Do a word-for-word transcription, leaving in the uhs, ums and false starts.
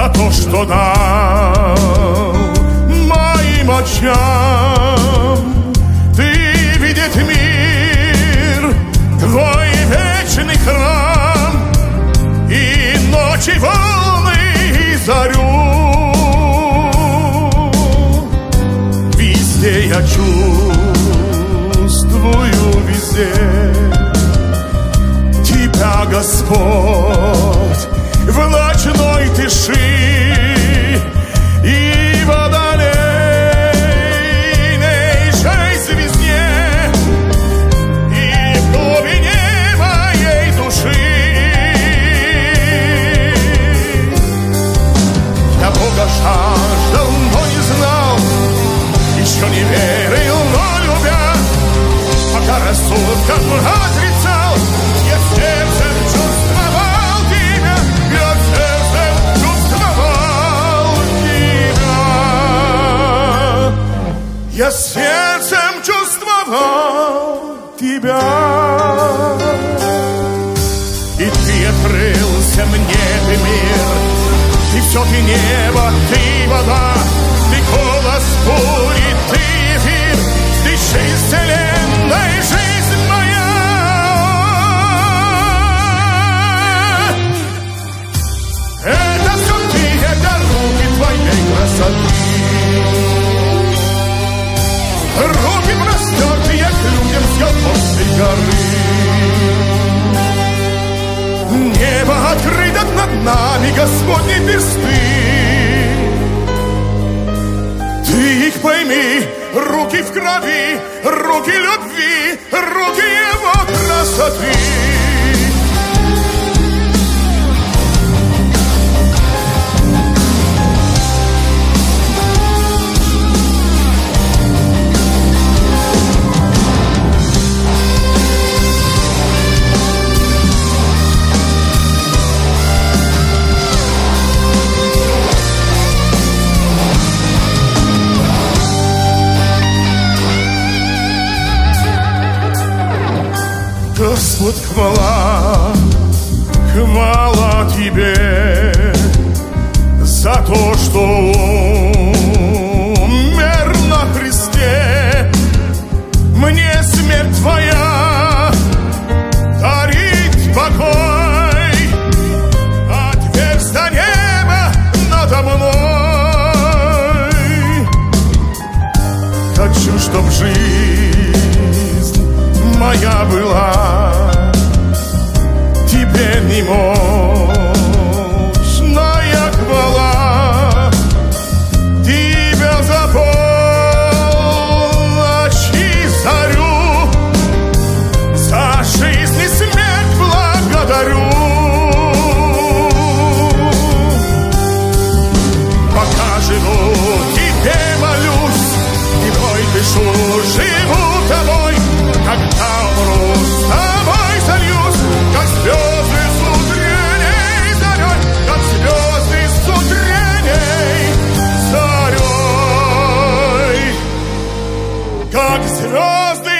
за то, что дал моим очам ты видеть мир, твой вечный храм, и ночи волны, и зарю. Везде я чувствую, везде Тебя, Господь, в ночной тиши и водолейной звезде, и в глубине моей души. Я Бога жаждал, но не знал, еще не верил, но любя, пока рассудком отрицал, я сердцем чувствовал тебя, я сердцем чувствовал тебя, я сердцем чувствовал тебя. И ты открылся мне, ты мир, ты все, ты небо, ты вода, ты голос бури, ты эфир, ты жизнь вселенной, жизнь моя. Это все ты, это руки твоей красоты, руки простертые к людям с Голгофской горы. Небо открыто над нами, Господни персты. Ты их пойми, руки в крови, руки любви, руки его красоты. Господь, хвала, хвала Тебе за то, что умер на кресте. Мне смерть Твоя дарит покой, отверзь небо надо мной. Хочу, чтоб жизнь моя была Тебе немощная хвала, Тебя за полночь и зарю, за жизнь и смерть благодарю. Пока живу, Тебе молюсь, Тобой дышу, живу Тобой. Когда умру, с Тобой сольюсь, как звезды с утренней зарей, как звезды с утренней зарей, как звезды